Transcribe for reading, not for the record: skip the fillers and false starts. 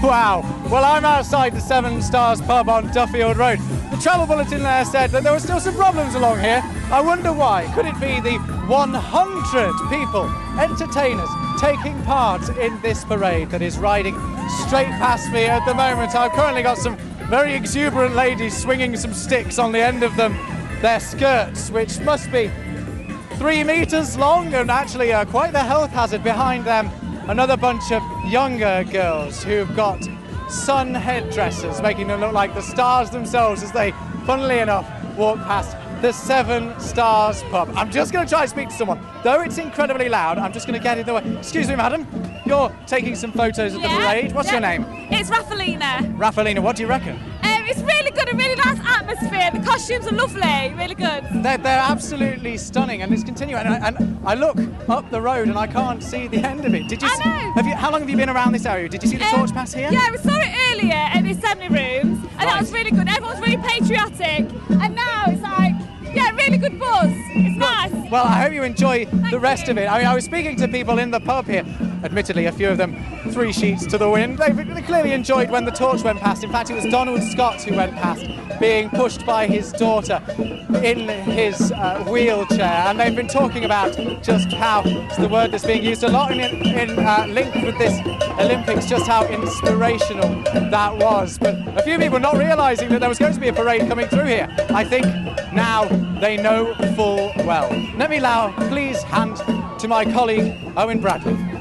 Wow. Well, I'm outside the Seven Stars pub on Duffield Road. The travel bulletin there said that there were still some problems along here. I wonder why. Could it be the 100 people, entertainers, taking part in this parade that is riding straight past me at the moment? I've currently got some very exuberant ladies swinging some sticks on the end of them, their skirts, which must be 3 meters long, and actually quite the health hazard behind them. Another bunch of younger girls who've got sun headdresses, making them look like the stars themselves as they, funnily enough, walk past the Seven Stars pub. I'm just going to try and speak to someone. Though it's incredibly loud, I'm just going to get in the way. Excuse me, madam. You're taking some photos of the parade. What's your name? It's Raffalina. Raffalina, what do you reckon? It's really good, a really nice atmosphere. The costumes are lovely, really good. They're absolutely stunning, and it's continuing. And I look up the road and I can't see the end of it. Did you? I know. How long have you been around this area? Did you see the torch pass here? Yeah, we saw it earlier at the assembly rooms, and that was really good. Everyone's really patriotic, and now it's like, yeah, really good buzz. It's nice. Well, I hope you enjoy the rest of it. I mean, I was speaking to people in the pub here. Admittedly, a few of them 3 sheets to the wind. They clearly enjoyed when the torch went past. In fact, it was Donald Scott who went past, being pushed by his daughter in his wheelchair. And they've been talking about just how, it's the word that's being used a lot in link with this Olympics, just how inspirational that was. But a few people not realising that there was going to be a parade coming through here. I think now they know full well. Let me now please hand to my colleague Owen Bradley.